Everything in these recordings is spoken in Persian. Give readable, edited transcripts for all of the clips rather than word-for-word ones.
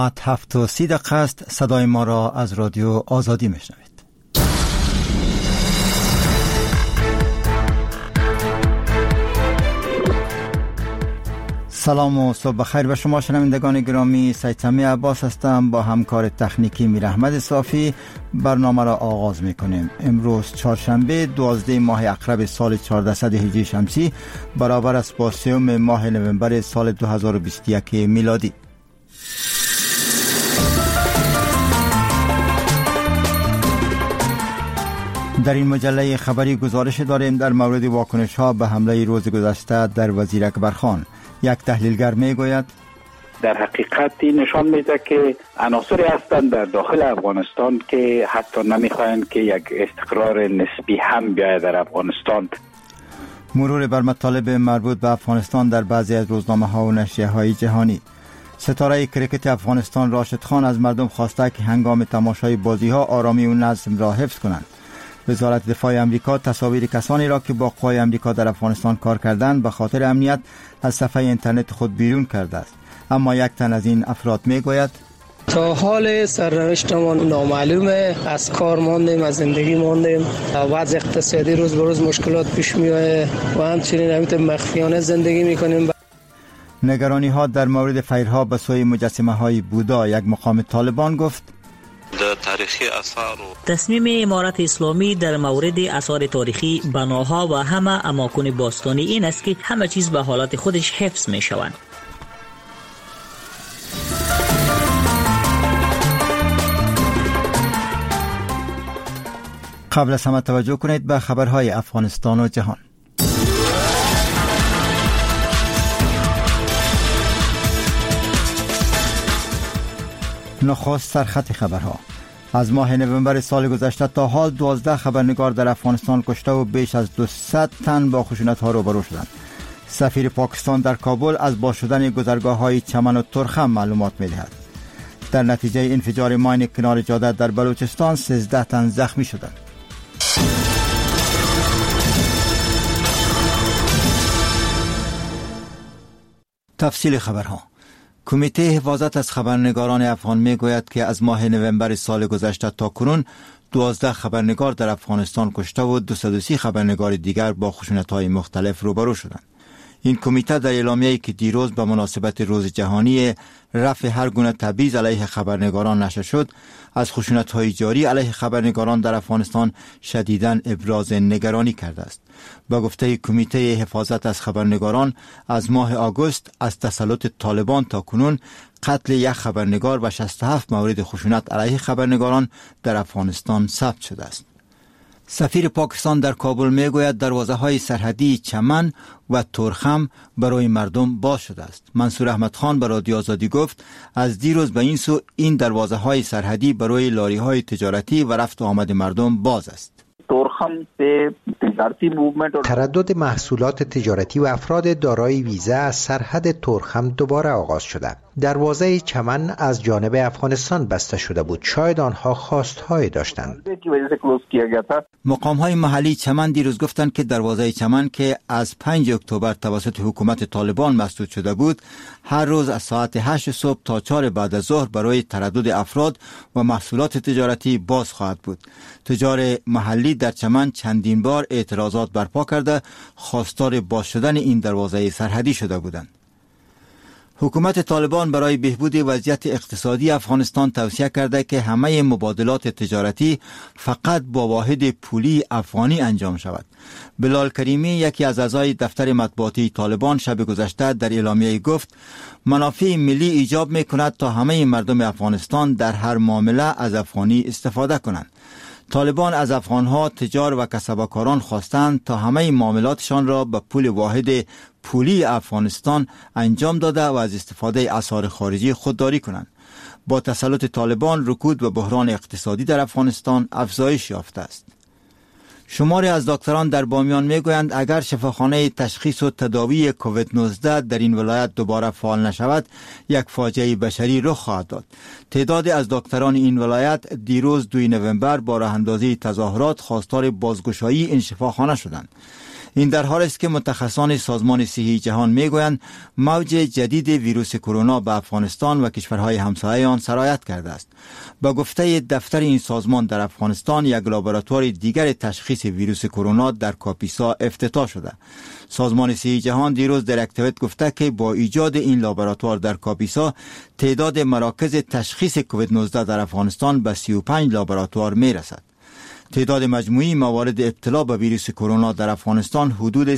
7:30 است. صدای ما را از رادیو آزادی میشنوید. سلام و صبح بخیر به شما شنوندگان گرامی. سید سمیع عباس هستم. با همکار تکنیکی میر احمد صافی برنامه را آغاز میکنیم. امروز چهارشنبه 12 ماه اقرب سال 1400 هجری شمسی برابر است با 3 ماه نوامبر سال 2021 میلادی. در این مجله خبری گزارش داریم در مورد واکنش ها به حمله روز گذشته در وزیر اکبرخان. یک تحلیلگر میگوید در حقیقت این نشان میده که عناصری هستند در داخل افغانستان که حتی نمیخواهند که یک استقرار نسبی هم بیاید در افغانستان. مرور بر مطالب مربوط به افغانستان در بعضی از روزنامه ها و نشریه های جهانی. ستاره کرکت افغانستان راشد خان از مردم خواسته که هنگام تماشای بازی ها آرامی و نظم را حفظ کنند. وزارت دفاع امریکا تصاویر کسانی را که با قوای امریکا در افغانستان کار کردند به خاطر امنیت از صفحه اینترنت خود بیرون کرده است. اما یک تن از این افراد میگوید تا حال سرنوشتمان نامعلومه، از کار ماندیم، از زندگی ماندیم، وضع اقتصادی روز به روز مشکلات پیش میاد و همچنین همینطور مخفیانه زندگی میکنیم. نگرانی ها در مورد فیرها به سوی مجسمه های بودا. یک مقام طالبان گفت تاریخی آثار تصمیم امارت اسلامی در مورد آثار تاریخی، بناها و همه اماکن باستانی این است که همه چیز به حالت خودش حفظ می شوند. قبل از همه توجه کنید به خبرهای افغانستان و جهان. نخست سرخط خبرها. از ماه نوامبر سال گذشته تا حال 12 خبرنگار در افغانستان کشته و بیش از 200 تن با خشونت‌ها روبرو شدند. سفیر پاکستان در کابل از باز شدن گذرگاه‌های چمن و ترخم معلومات می‌دهد. در نتیجه انفجار ماین کنار جاده در بلوچستان 13 تن زخمی شدند. تفصیل خبرها. کمیته حفاظت از خبرنگاران افغان میگوید که از ماه نوامبر سال گذشته تا کنون 12 خبرنگار در افغانستان کشته و 230 خبرنگار دیگر با خشونت‌های مختلف روبرو شدند. این کمیته در اعلامیه‌ای که دیروز به مناسبت روز جهانی رفع هر گونه تبعیض علیه خبرنگاران نشر شد، از خشونت‌های جاری علیه خبرنگاران در افغانستان شدیداً ابراز نگرانی کرده است. با گفته کمیته حفاظت از خبرنگاران، از ماه آگوست از تسلط طالبان تا کنون قتل یک خبرنگار و 67 مورد خشونت علیه خبرنگاران در افغانستان ثبت شده است. سفیر پاکستان در کابل میگوید دروازه‌های سرحدی چمن و ترخم برای مردم باز شده است. منصور احمد خان به رادیو آزادی گفت از دیروز به این سو این دروازه‌های سرحدی برای لاری‌های تجارتی و رفت و آمد مردم باز است. تردد محصولات تجارتی و افراد دارای ویزا از سرحد ترخم دوباره آغاز شده. دروازه چمن از جانب افغانستان بسته شده بود. شاید آنها خواستهایی داشتند. مقام‌های محلی چمن دیروز گفتند که دروازه چمن که از 5 اکتبر توسط حکومت طالبان مسدود شده بود، هر روز از ساعت 8 صبح تا 4 بعد از ظهر برای تردد افراد و محصولات تجارتی باز خواهد بود. تجار محلی در چمن چندین بار اعتراضات برپا کرده خواستار باز شدن این دروازه سرحدی شده بودند. حکومت طالبان برای بهبود وضعیت اقتصادی افغانستان توصیه کرده که همه مبادلات تجارتی فقط با واحد پولی افغانی انجام شود. بلال کریمی، یکی از اعضای دفتر مطبوعاتی طالبان، شب گذشته در اعلامیه گفت منافع ملی ایجاب می‌کند تا همه مردم افغانستان در هر معامله از افغانی استفاده کنند. طالبان از افغانها تجار و کسبکاران خواستند تا همه معاملاتشان را به پول واحد پولی افغانستان انجام داده و از استفاده اسعار خارجی خودداری کنند. با تسلط طالبان رکود و بحران اقتصادی در افغانستان افزایش یافته است. شماری از دکتران در بامیان میگویند اگر شفاخانه تشخیص و تداوی کووید 19 در این ولایت دوباره فعال نشود، یک فاجعه بشری رخ خواهد داد. تعدادی از دکتران این ولایت دیروز 2 نوامبر با راه اندازی تظاهرات خواستار بازگشایی این شفاخانه شدند. این در حال است که متخصصان سازمان صحی جهان میگویند موج جدید ویروس کرونا به افغانستان و کشورهای همسایه آن سرایت کرده است. با گفته دفتر این سازمان در افغانستان یک لابراتوار دیگر تشخیص ویروس کرونا در کاپیسا افتتاح شده. سازمان صحی جهان دیروز در یک توییت گفته که با ایجاد این لابراتوار در کاپیسا تعداد مراکز تشخیص کووید 19 در افغانستان به 35 لابراتوار می رسد. تعداد مجموعی موارد ابتلا به ویروس کرونا در افغانستان حدود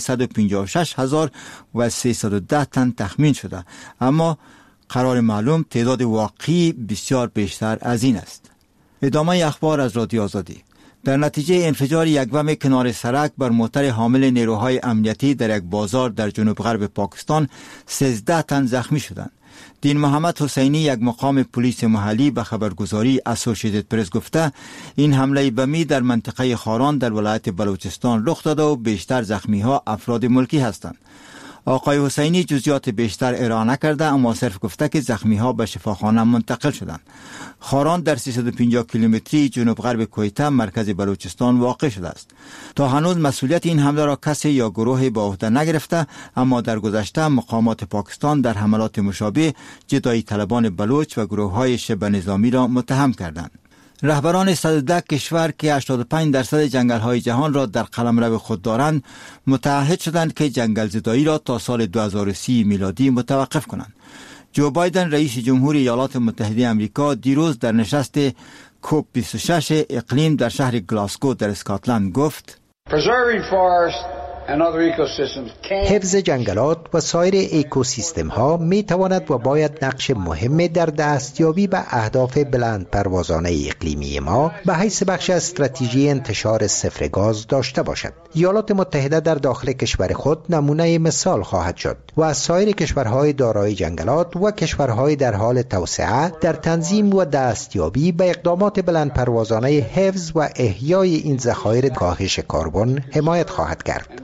156,310 تن تخمین شده، اما قرار معلوم تعداد واقعی بسیار بیشتر از این است. ادامه اخبار از رادیو آزادی. در نتیجه انفجار یک بم کنار سړک بر موتر حامل نیروهای امنیتی در یک بازار در جنوب غرب پاکستان 13 تن زخمی شدند. دین محمد حسینی، یک مقام پلیس محلی، به خبرگزاری اسوسییتد پرس گفته این حمله بمی در منطقه خاران در ولایت بلوچستان رخ داده و بیشتر زخمی ها افراد ملکی هستند. آقای حسینی جزئیات بیشتر ارائه نکرده، اما صرف گفته که زخمی ها به شفاخانه منتقل شدند. خاران در 350 کیلومتری جنوب غرب کویته مرکز بلوچستان واقع شده است. تا هنوز مسئولیت این حمله را کسی یا گروهی به عهده نگرفته، اما در گذشته مقامات پاکستان در حملات مشابه جدایی طلبان بلوچ و گروه های شبه نظامی را متهم کردند. رهبران 110 کشور که 85% جنگل های جهان را در قلمرو خود دارند متعهد شدند که جنگل زدایی را تا سال 2030 میلادی متوقف کنند. جو بایدن رئیس جمهور ایالات متحده آمریکا دیروز در نشست کوپ 26 اقلیم در شهر گلاسگو در اسکاتلند گفت: حفظ جنگلات و سایر اکوسیستم ها می تواند و باید نقش مهمی در دستیابی به اهداف بلند پروازانه اقلیمی ما به حیث بخش از استراتژی انتشار صفر گاز داشته باشد. ایالات متحده در داخل کشور خود نمونه مثال خواهد شد و از سایر کشورهای دارای جنگلات و کشورهای در حال توسعه در تنظیم و دستیابی به اقدامات بلند پروازانه حفظ و احیای این ذخایر کاهش کربن حمایت خواهد کرد.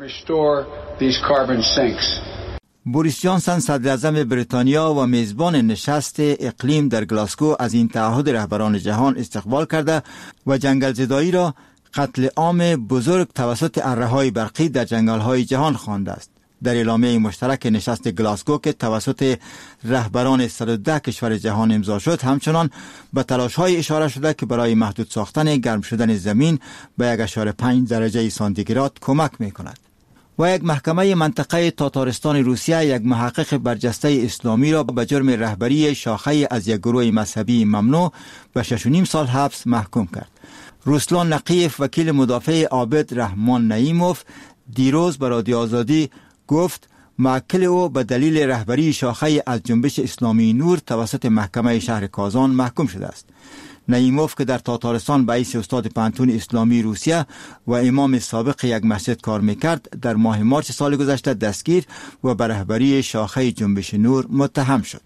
بوریس جانسن صدر اعظم بریتانیا و میزبان نشست اقلیم در گلاسگو از این تعهد رهبران جهان استقبال کرده و جنگل زدایی را قتل عام بزرگ توسط اره‌های برقی در جنگل‌های جهان خوانده است. در اعلامیه مشترک نشست گلاسگو که توسط رهبران 110 کشور جهان امضا شد، همچنان به تلاش‌های اشاره شده که برای محدود ساختن گرم شدن زمین به 1.5 درجه سانتیگراد کمک می‌کند. و یک محکمه منطقه تاتارستان روسیه یک محقق برجسته اسلامی را به جرم رهبری شاخه از یک گروه مذهبی ممنوع به 6.5 سال حبس محکوم کرد. روسلان نقیف، وکیل مدافع عابد رحمان نعیموف، دیروز به رادیو آزادی گفت موکل او به دلیل رهبری شاخه از جنبش اسلامی نور توسط محکمه شهر کازان محکوم شده است. نعیموف که در تاتارستان به حیث استاد پانتون اسلامی روسیه و امام سابق یک مسجد کار میکرد، در ماه مارس سال گذشته دستگیر و به رهبری شاخه جنبش نور متهم شد.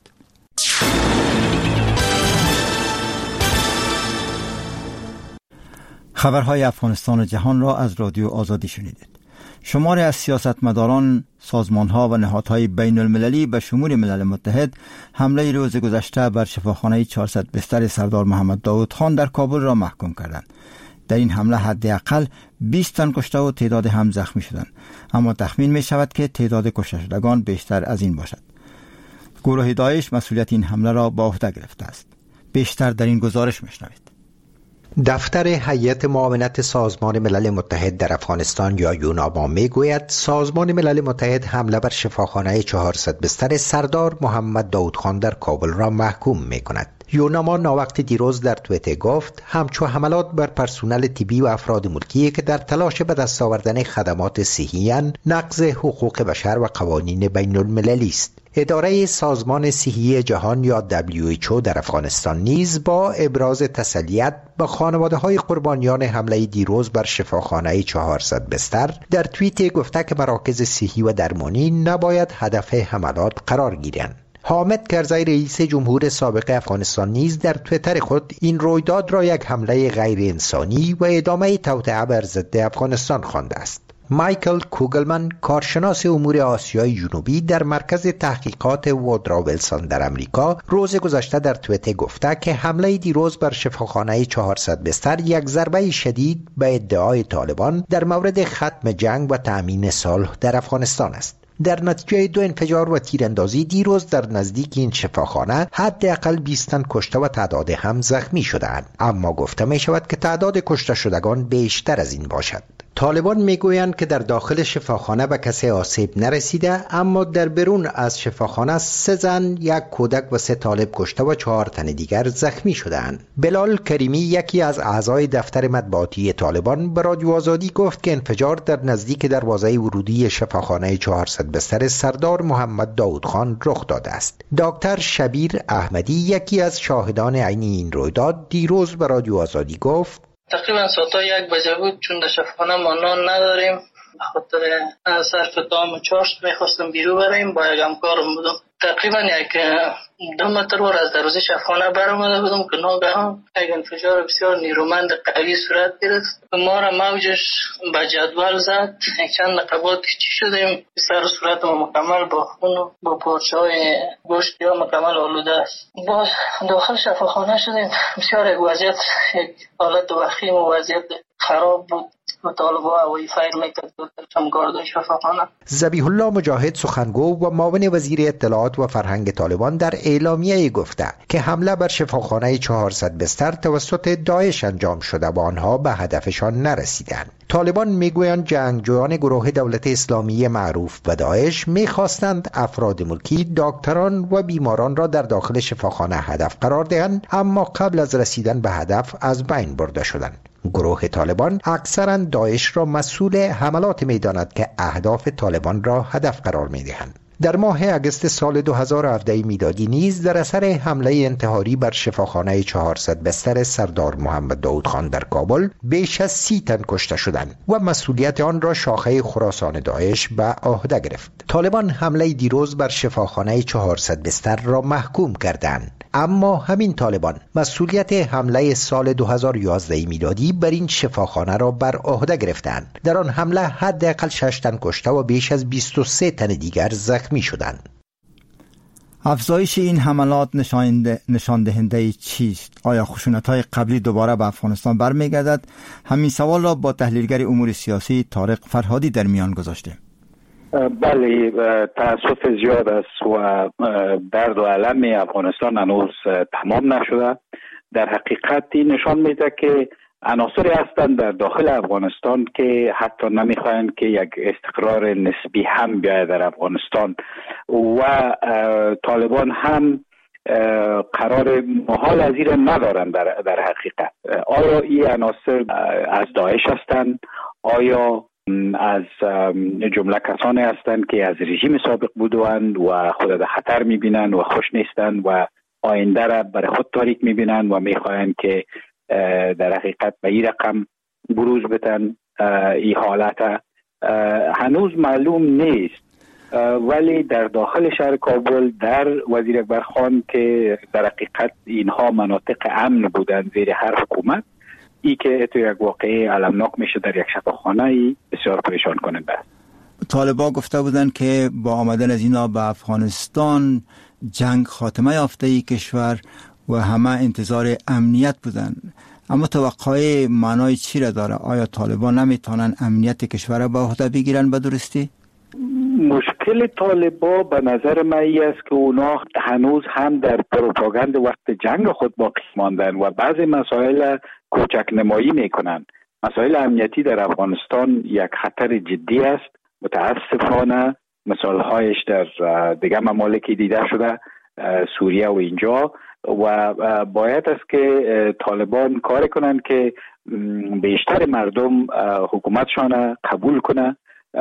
خبرهای افغانستان و جهان را از رادیو آزادی شنیدید. شماری از سیاستمداران، سازمان‌ها و نهادهای بین المللی به شمول ملل متحد حمله روز گذشته بر شفاخانه 400 بستر سردار محمد داود خان در کابل را محکوم کردند. در این حمله حداقل 20 تن کشته و تعداد هم زخمی شدند، اما تخمین می شود که تعداد کشته شدگان بیشتر از این باشد. گروه داعش مسئولیت این حمله را به عهده گرفته است. بیشتر در این گزارش میشنوید. دفتر هیئت معاونت سازمان ملل متحد در افغانستان یا یوناما میگوید سازمان ملل متحد حمله بر شفاخانه 400 بستر سردار محمد داود خان در کابل را محکوم میکند. یوناما ناوقت دیروز در توییتر گفت همچو حملات بر پرسنل طبی و افراد ملکی که در تلاش به دست آوردن خدمات صحی نقض حقوق بشر و قوانین بین المللی است. اداره سازمان صحی جهان یا WHO در افغانستان نیز با ابراز تسلیت به خانواده‌های قربانیان حمله دیروز بر شفاخانه 400 بستر در توییت گفته که مراکز صحی و درمانی نباید هدف حملات قرار گیرند. حامد کرزی رئیس جمهور سابق افغانستان نیز در توییتر خود این رویداد را یک حمله غیر انسانی و ادامه توطئه بر ضد افغانستان خوانده است. مایکل کوگلمن، کارشناس امور آسیای جنوبی در مرکز تحقیقات وودرو ویلسون در امریکا، روز گذشته در توییتر گفته که حمله دیروز بر شفاخانه 400 بستر یک ضربه شدید به ادعای طالبان در مورد ختم جنگ و تأمین صلح در افغانستان است. در نتیجه 2 انفجار و تیراندازی دیروز در نزدیک این شفاخانه حداقل 20 تن کشته و تعداد هم زخمی شدند، اما گفته می شود که تعداد کشته شدگان بیشتر از این باشد. طالبان میگویند که در داخل شفاخانه به کسی آسیب نرسیده، اما در بیرون از شفاخانه 3 زن، 1 کودک و 3 طالب کشته و 4 تن دیگر زخمی شدند. بلال کریمی، یکی از اعضای دفتر مطبوعاتی طالبان، به رادیو آزادی گفت که انفجار در نزدیک دروازه ورودی شفاخانه 400 بستر سردار محمد داود خان رخ داده است. دکتر شبیر احمدی، یکی از شاهدان عینی این رویداد، دیروز به رادیو آزادی گفت تقریبا ساعت 1 بجه بود، چون در شفاخانه ما نان نداریم، خاطر صرف دام و چاشت میخواستم بیرون بریم، با یک همکارم بودم. تقریبا 2 متر ور از دروازه شفاخانه برآمده بودم که ناگهان یک انفجار بسیار نیرومند قوی صورت گرفت. ما را موجش به جدول زد. چند دقیقه بعد چی شدیم، سر و صورت ما مکمل با خون و با پارچه‌های گوشت یا مکمل آلوده است. باز داخل شفاخانه شدیم. بسیار یک وضعیت، یک حالت وخیم و وضعیت خراب بود. مطالبه هوایی فیر میکرد چمگاردای شفاخانه. ذبیح الله مجاهد، سخنگو و معاون وزیر اطلاعات و فرهنگ طالبان، در اعلامیه گفته که حمله بر شفاخانه 400 بستر توسط داعش انجام شده و آنها به هدفشان نرسیدند. طالبان میگویند جنگجویان گروه دولت اسلامی معروف به داعش میخواستند افراد ملکی، دکتران و بیماران را در داخل شفاخانه هدف قرار دهند، اما قبل از رسیدن به هدف از بین برده شدند. گروه طالبان اکثرا داعش را مسئول حملات می‌داند که اهداف طالبان را هدف قرار می‌دهند. در ماه اگست سال 2017 میلادی نیز در اثر حمله انتحاری بر شفاخانه 400 بستر سردار محمد داود خان در کابل بیش از 30 تن کشته شدند و مسئولیت آن را شاخه خراسان داعش به عهده گرفت. طالبان حمله دیروز بر شفاخانه 400 بستر را محکوم کردند، اما همین طالبان مسئولیت حمله سال 2011 میلادی بر این شفاخانه را بر عهده گرفتند. در آن حمله حداقل 6 تن کشته و بیش از 23 تن دیگر زخمی شدند. افزایش این حملات نشان دهنده چیست؟ آیا خشونت‌های قبلی دوباره به افغانستان برمیگردد؟ همین سوال را با تحلیلگر امور سیاسی طارق فرهادی در میان گذاشتیم. بله، تأسف زیاد است و درد و علم افغانستان هنوز تمام نشده. در حقیقت این نشان میده که عناصری هستند در داخل افغانستان که حتی نمیخواهند که یک استقرار نسبی هم بیاید در افغانستان و طالبان هم قرار محال از این ندارند. در حقیقت آیا این عناصر از داعش هستند؟ آیا از جمله کسانی هستند که از رژیم سابق بودند و خود در خطر میبینند و خوش نیستند و آینده را برای خود تاریک میبینند و میخواهند که در حقیقت به این رقم بروز بتن؟ این حالت هنوز معلوم نیست، ولی در داخل شهر کابل در وزیر اکبر خان که در حقیقت اینها مناطق امن بودند زیر هر حکومت، ای که تو یک واقعه علمناک میشه در یک شفاخانه بسیار پریشان کننده است. طالبان گفته بودند که با آمدن از اینا به افغانستان جنگ خاتمه یافته ای کشور و همه انتظار امنیت بودند، اما توقع معنای چی را داره؟ آیا طالبان نمیتونن امنیت کشور را به عهده بگیرن به درستی؟ مشکل طالبان به نظر من است که اونا هنوز هم در پروپاگاند وقت جنگ خود باقی ماندن و بعضی مسائل کوچک نمایی میکنن. مسائل امنیتی در افغانستان یک خطر جدی است. متاسفانه مثالهایش در دیگه ممالک دیده شده، سوریه و اینجا، و باید است که طالبان کار کنند که بیشتر مردم حکومتشان قبول کنه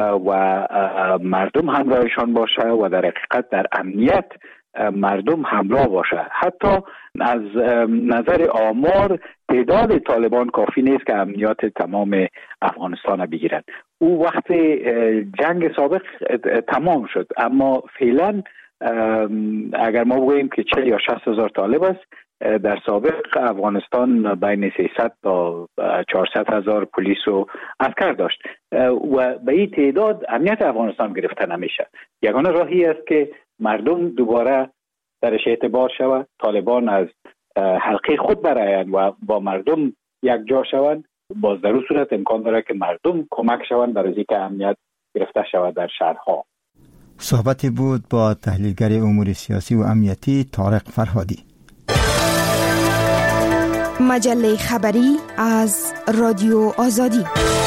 و مردم همراهشان باشه و در حقیقت در امنیت مردم همراه باشه. حتی از نظر آمار تعداد طالبان کافی نیست که امنیت تمام افغانستان بگیرند. او وقت جنگ سابق تمام شد، اما فعلا اگر ما بگوییم که 40 یا 60 هزار طالب است، در سابق افغانستان بین 300 تا 400 هزار پلیس و عسکر داشت و به این تعداد امنیت افغانستان گرفته نمیشه. یگانه راهی است که مردم دوباره درش اعتبار شود، طالبان از حلقه خود برآیند و با مردم یک جا شوند. باز در اون صورت امکان داره که مردم کمک شوند در اینکه امنیت گرفته شود در شهرها. صحبتی بود با تحلیلگر امور سیاسی و امنیتی طارق فرهادی. مجله خبری از رادیو آزادی.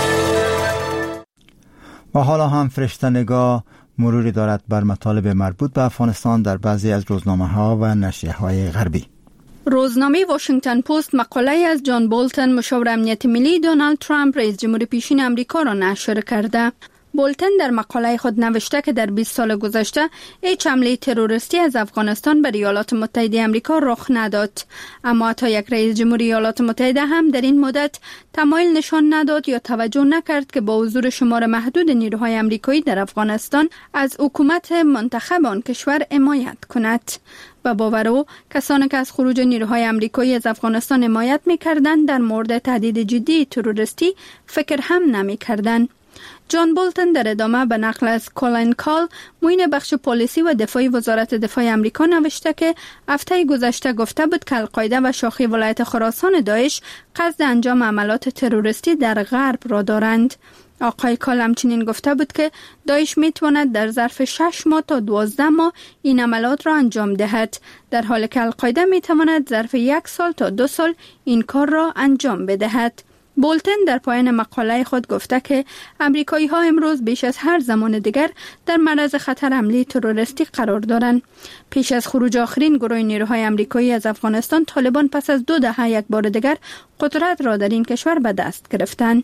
و حالا هم فرشته نگاه مروری دارد بر مطالب مربوط به افغانستان در بعضی از روزنامه‌ها و نشریه‌های غربی. روزنامه واشنگتن پست مقاله از جان بولتن مشاور امنیت ملی دونالد ترامپ رئیس جمهور پیشین آمریکا را نشر کرده. بولتن در مقاله خود نوشته که در 20 سال گذشته هیچ حمله تروریستی از افغانستان به ایالات متحده آمریکا رخ نداد، اما حتی یک رئیس جمهور ایالات متحده هم در این مدت تمایل نشان نداد یا توجه نکرد که با حضور شمار محدود نیروهای آمریکایی در افغانستان از حکومت منتخب آن کشور حمایت کند. و باور او کسانی که از خروج نیروهای آمریکایی از افغانستان حمایت می‌کردند در مورد تهدید جدی تروریستی فکر هم نمی‌کردند. جان بولتن در ادامه به نقل از کولین کال معین بخش پلیسی و دفاعی وزارت دفاع آمریکا نوشته که هفته گذشته گفته بود که القاعده و شاخه ولایت خراسان داعش قصد انجام عملیات تروریستی در غرب را دارند. آقای کال همچنین گفته بود که داعش میتواند در ظرف 6 ماه تا 12 ماه این عملیات را انجام دهد، در حالی که القاعده میتواند ظرف 1 سال تا 2 سال این کار را انجام بدهد. بولتن در پایان مقاله خود گفته که امریکایی ها امروز بیش از هر زمان دیگر در معرض خطر حمله تروریستی قرار دارند. پیش از خروج آخرین گروه نیروهای امریکایی از افغانستان، طالبان پس از 2 دهه یک بار دیگر قدرت را در این کشور به دست گرفتند.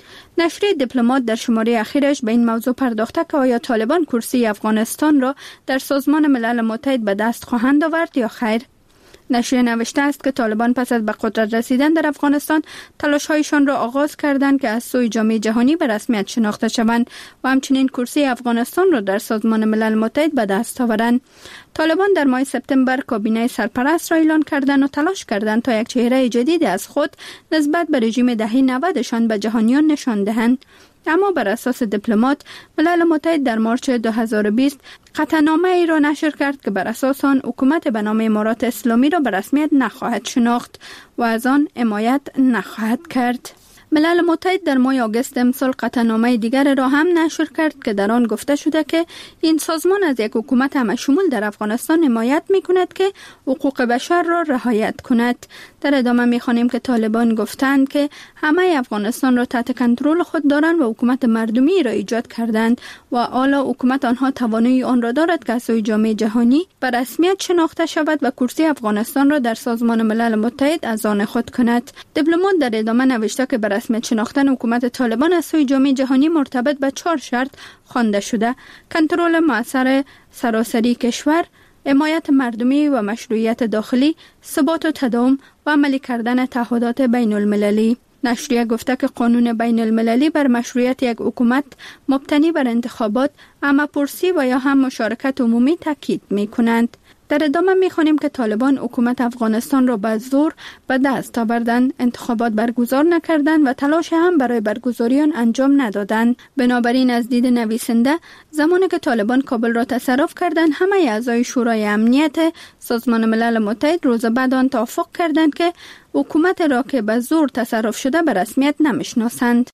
نشریه دیپلمات در شماره اخیرش به این موضوع پرداخته که آیا طالبان کرسی افغانستان را در سازمان ملل متحد به دست خواهند آورد یا خیر. نشریه نوشته است که طالبان پس از به قدرت رسیدن در افغانستان تلاش‌هایشان را آغاز کردند که از سوی جامعه جهانی به رسمیت شناخته شوند و همچنین کرسی افغانستان را در سازمان ملل متحد به دست آورند. طالبان در ماه سپتامبر کابینه سرپرست را اعلان کردند و تلاش کردند تا یک چهره جدید از خود نسبت به رژیم دهه 90 به جهانیان نشان دهند. اما بر اساس دیپلمات، ملل متحد در مارچ 2020 قطعنامه ای را نشر کرد که بر اساس آن حکومت به نام امارات اسلامی را به رسمیت نخواهد شناخت و از آن حمایت نخواهد کرد. ملل متحد در ماه آگوست امسال قطعنامه دیگر را هم نشر کرد که در آن گفته شده که این سازمان از یک حکومت همشمول در افغانستان حمایت می‌کند که حقوق بشر را رعایت کند. در ادامه می‌خوانیم که طالبان گفتند که همه افغانستان را تحت کنترل خود دارند و حکومت مردمی را ایجاد کردند و حالا حکومت آنها توانایی آن را دارد که از سوی جامعه جهانی به رسمیت شناخته شود و کرسی افغانستان را در سازمان ملل متحد از آن خود کند. دیپلمات در ادامه نوشته که به رسمیت شناختن حکومت طالبان از سوی جامعه جهانی مرتبط به 4 شرط خوانده شده: کنترل مؤثر سراسری کشور، حمایت مردمی و مشروعیت داخلی، ثبات و تداوم و عملی کردن تعهدات بین المللی. نشریه گفته که قانون بین المللی بر مشروعیت یک حکومت مبتنی بر انتخابات، همه‌پرسی و یا هم مشارکت عمومی تاکید می‌کنند. در ادامه می‌خوانیم که طالبان حکومت افغانستان را به زور به دست آوردند، انتخابات برگزار نکردند و تلاش هم برای برگزاری آن انجام ندادند. بنابراین از دید نویسنده، زمانی که طالبان کابل را تصرف کردند، همه اعضای شورای امنیت سازمان ملل متحد روز بعد آن توافق کردند که حکومت را که به زور تصرف شده به رسمیت نمی‌شناسند.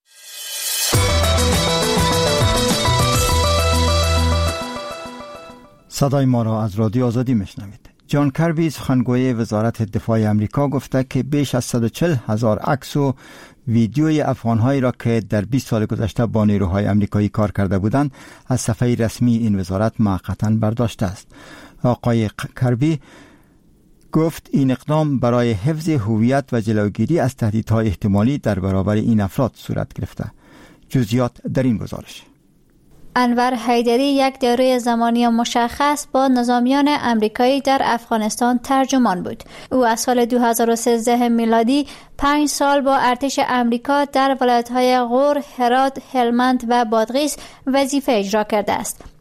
صدای ما را از رادیو آزادی میشنوید. جان کربی سخنگوی وزارت دفاع آمریکا گفته که بیش از 140,000 عکس و ویدیوی افغان‌هایی را که در 20 سال گذشته با نیروهای آمریکایی کار کرده بودند از صفحه رسمی این وزارت موقتاً برداشته است. آقای کربی گفت این اقدام برای حفظ هویت و جلوگیری از تهدیدهای احتمالی در برابر این افراد صورت گرفته. جزئیات در این گزارش. انور حیدری یک دوره زمانی مشخص با نظامیان امریکایی در افغانستان ترجمان بود. او از سال 2013 میلادی 5 سال با ارتش امریکا در ولایت‌های غور، هرات، هلمند و بادغیس وظیفه اجرا کرده است.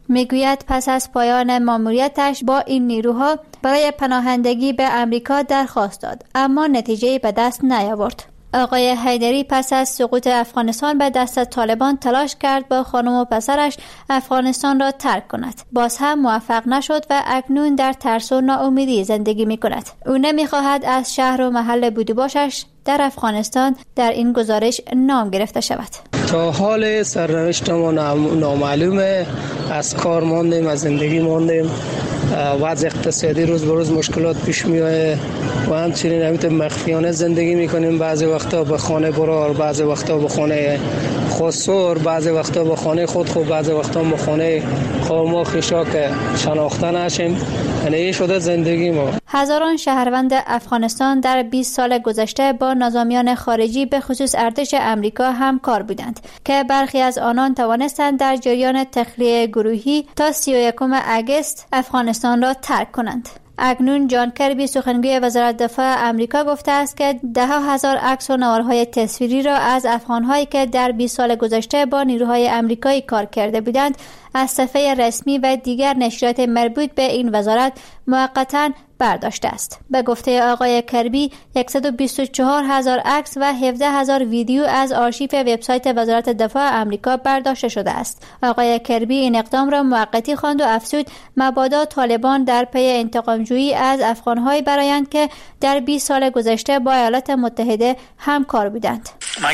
میگوید پس از پایان ماموریتش با این نیروها برای پناهندگی به امریکا درخواست داد، اما نتیجه به دست نیاورد. آقای حیدری پس از سقوط افغانستان به دست طالبان تلاش کرد با خانم و پسرش افغانستان را ترک کند. باز هم موفق نشد و اکنون در ترس و ناامیدی زندگی می کند. او نمی‌خواهد از شهر و محل بودوباشش در افغانستان در این گزارش نام گرفته شود. تا حال سرنوشت ما نامعلومه. از کار ماندیم، از زندگی ماندیم. وضع اقتصادی روز به روز مشکلات پیش میاد و همچنین همینطور مخفیانه زندگی میکنیم. بعضی وقتا به خانه برار، بعضی وقتا به خانه خسور، بعضی وقتا به خانه خود، بعضی وقتا به خانه قوم و خیشا که شناخته نشیم. یعنی شده زندگی ما. هزاران شهروند افغانستان در 20 سال گذشته با نظامیان خارجی به خصوص ارتش امریکا همکار بودند که برخی از آنان توانستند در جریان تخلیه گروهی تا 31 اگست افغانستان را ترک کنند. اکنون جان کربی سخنگوی وزارت دفاع امریکا گفته است که ده هزار عکس و نوارهای تصویری را از افغان‌هایی که در 20 سال گذشته با نیروهای امریکایی کار کرده بودند از صفحه رسمی و دیگر نشریات مربوط به این وزارت موقتاً برداشته است. به گفته آقای کربی 124,000 عکس و 17,000 ویدیو از آرشیو وبسایت وزارت دفاع امریکا برداشته شده است. آقای کربی این اقدام را موقتی خواند و افزود مبادا طالبان در پی انتقام‌جویی از افغان‌هایی برآیند که در 20 سال گذشته با ایالات متحده همکار بودند.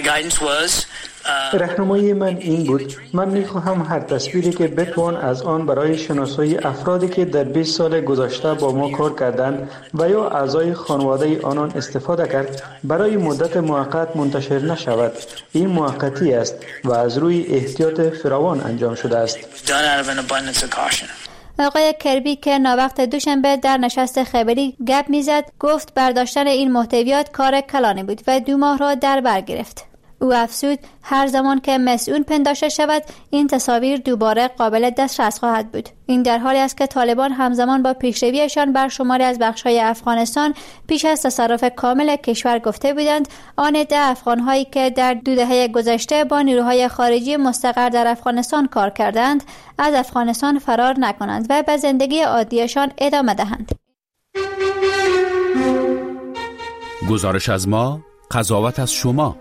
راهنمایی من این بود. من می‌خواهم هر تصویری که بتوان از آن برای شناسایی افرادی که در 20 سال گذشته با ما کار کردند و یا اعضای خانواده آنان استفاده کرد برای مدت موقت منتشر نشود. این موقتی است و از روی احتیاط فراوان انجام شده است. آقای کربی که ناوقت دوشنبه در نشست خبری گپ میزد گفت برداشتن این محتویات کار کلانی بود و 2 ماه را در بر گرفت. او افزود هر زمان که مسئول پنداشته شود این تصاویر دوباره قابل دسترس خواهد بود. این در حالی است که طالبان همزمان با پیشرویشان بر شماری از بخش‌های افغانستان پیش از تصرف کامل کشور گفته بودند آن عده افغان‌هایی که در 2 دهه گذشته با نیروهای خارجی مستقر در افغانستان کار کردند از افغانستان فرار نکنند و به زندگی عادیشان ادامه دهند. گزارش از ما، قضاوت از شما.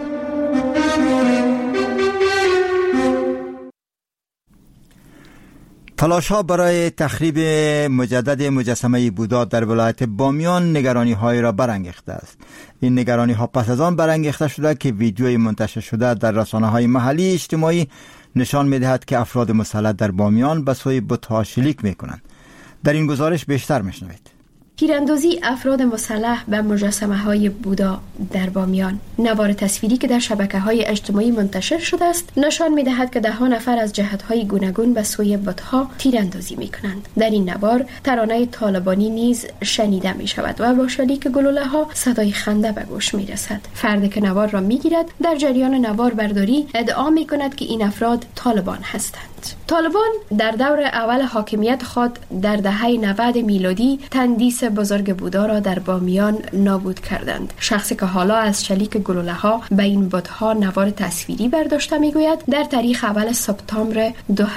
تلاش ها برای تخریب مجدد مجسمه بودا در ولایت بامیان نگرانی های را برانگیخته است. این نگرانی ها پس از آن برانگیخته شده که ویدیوی منتشر شده در رسانه های محلی اجتماعی نشان می دهد که افراد مسلح در بامیان به سوی بت‌ها شلیک می کنند. در این گزارش بیشتر میشنوید. تیراندازی افراد مسلح به مجسمه‌های بودا در بامیان. نوار تصویری که در شبکه‌های اجتماعی منتشر شده است نشان می‌دهد که 10 نفر از جهت‌های گوناگون به سوی بت‌ها تیراندازی می‌کنند. در این نوار ترانه طالبانی نیز شنیده می‌شود و با شلیک گلوله‌ها صدای خنده به گوش می‌رسد. فردی که نوار را می‌گیرد در جریان نوار برداری ادعا می‌کند که این افراد طالبان هستند. طالبان در دور اول حاکمیت خود در دهه 90 میلادی تندیس بزرگ بودا را در بامیان نابود کردند. شخصی که حالا از شلیک گلوله‌ها به این بت‌ها نوار تصویری برداشته میگوید در تاریخ اول سپتامبر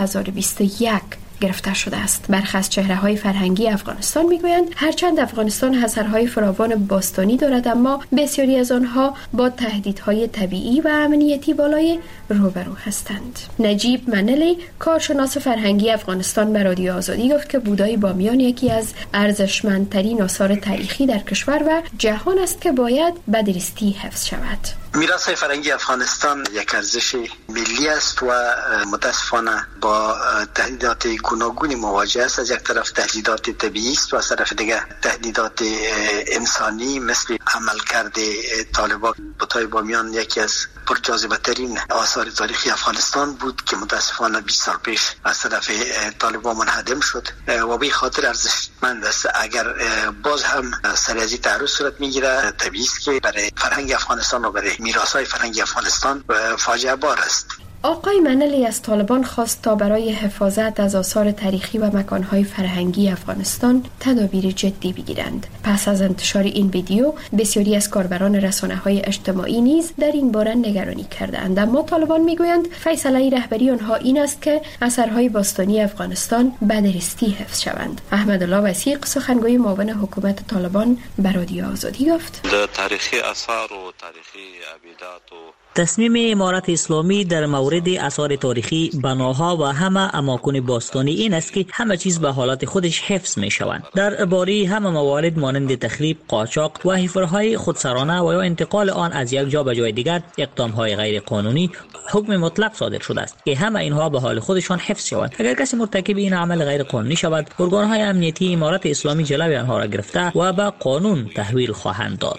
2021 گرفته شده است. برخی از چهره‌های فرهنگی افغانستان میگویند هرچند افغانستان حصارهای فراوان باستانی دارد اما بسیاری از آنها با تهدیدهای طبیعی و امنیتی بالای روبرو هستند. نجیب منلی کارشناس فرهنگی افغانستان به رادیو آزادی گفت که بودای بامیان یکی از ارزشمندترین آثار تاریخی در کشور و جهان است که باید به درستی حفظ شود. میراث فرهنگی افغانستان یک ارزش ملی است و متاسفانه با تهدیدات گوناگونی مواجه است. از یک طرف تهدیدات طبیعی است و از طرف دیگر تهدیدات انسانی مثل عملکرد طالبان. بت‌های بامیان یکی از پرجاذبه‌ترین آثار تاریخی افغانستان بود که متاسفانه 20 سال پیش از طرف طالبان منهدم شد و به خاطر ارزشمند است. اگر باز هم سریازی تعرض صورت میگیره طبیعی است که برای فرهنگ افغانستان و برای میراث‌های فرهنگی افغانستان فاجعه بار است. آقای منلی از طالبان خواست تا برای حفاظت از آثار تاریخی و مکانهای فرهنگی افغانستان تدابیر جدی بگیرند. پس از انتشار این ویدیو بسیاری از کاربران رسانه‌های اجتماعی نیز در این باره نگرانی کردند، اما طالبان میگویند فیصله رهبری آنها این است که اثرهای باستانی افغانستان به درستی حفظ شوند. احمدالله وثیق سخنگوی معاون حکومت طالبان به رادیو آزادی گفت: تاریخی آثار و تاریخی ابیدات و تصمیم امارت اسلامی در مورد آثار تاریخی، بناها و همه اماکن باستانی این است که همه چیز به حالت خودش حفظ می شوند. در باره همه موارد مانند تخریب، قاچاق و حفرهای خودسرانه و یا انتقال آن از یک جا به جای دیگر، اقدامهای غیر قانونی، حکم مطلق صادر شده است که همه اینها به حال خودشان حفظ شوند. اگر کسی مرتکب این عمل غیر قانونی شود، ارگانهای امنیتی امارت اسلامی جلوی آنها را گرفته و به قانون تحویل خواهند داد.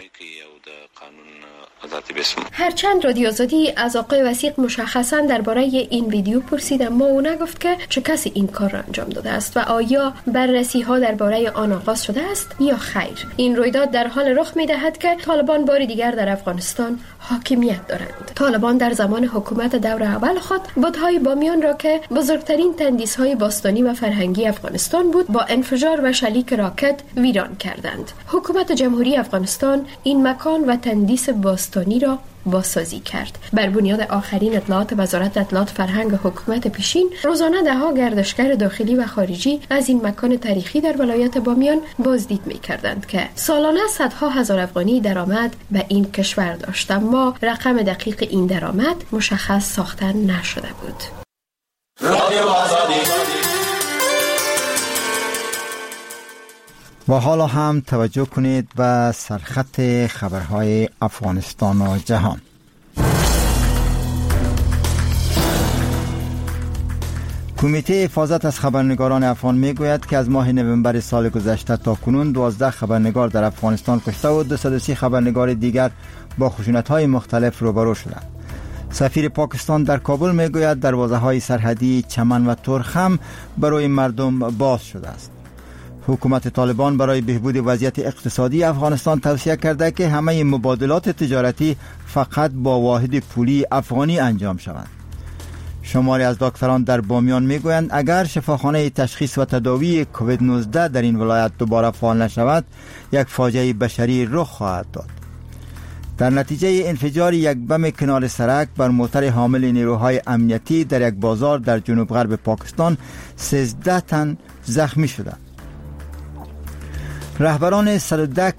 هرچند رادیو آزادی از آقای وثیق مشخصا درباره این ویدیو پرسید، اما او نگفت که چه کسی این کار را انجام داده است و آیا بررسی ها درباره آن آغاز شده است یا خیر. این رویداد در حال رخ می دهد که طالبان بار دیگر در افغانستان حاکمیت دارند. طالبان در زمان حکومت دور اول خود بت‌های بامیان را که بزرگترین تندیس‌های باستانی و فرهنگی افغانستان بود با انفجار و شلیک راکت ویران کردند. حکومت جمهوری افغانستان این مکان و تندیس باستانی را بازسازی کرد. بر بنیاد آخرین اطلاعات وزارت اطلاعات فرهنگ حکومت پیشین، روزانه دهها گردشگر داخلی و خارجی از این مکان تاریخی در ولایت بامیان بازدید می‌کردند که سالانه صدها هزار افغانی درآمد به این کشور داشت، اما رقم دقیق این درآمد مشخص ساخته نشده بود. رادیو آزادی. و حالا هم توجه کنید به سرخط خبرهای افغانستان و جهان. کمیته حفاظت از خبرنگاران افغان میگوید که از ماه نوامبر سال گذشته تا کنون 12 خبرنگار در افغانستان کشته و 230 خبرنگار دیگر با خشونت‌های مختلف روبرو شدند. سفیر پاکستان در کابل میگوید دروازه‌های سرحدی چمن و ترخم برای مردم باز شده است. حکومت طالبان برای بهبود وضعیت اقتصادی افغانستان توصیه کرده که همه مبادلات تجارتی فقط با واحد پولی افغانی انجام شوند. شماری از دکتران در بامیان میگویند اگر شفاخانه تشخیص و تداوی کووید 19 در این ولایت دوباره فعال نشود، یک فاجعه بشری رخ خواهد داد. در نتیجه انفجار یک بم کنار سرک بر موتر حامل نیروهای امنیتی در یک بازار در جنوب غرب پاکستان 13 تن زخمی شدند. رهبران 110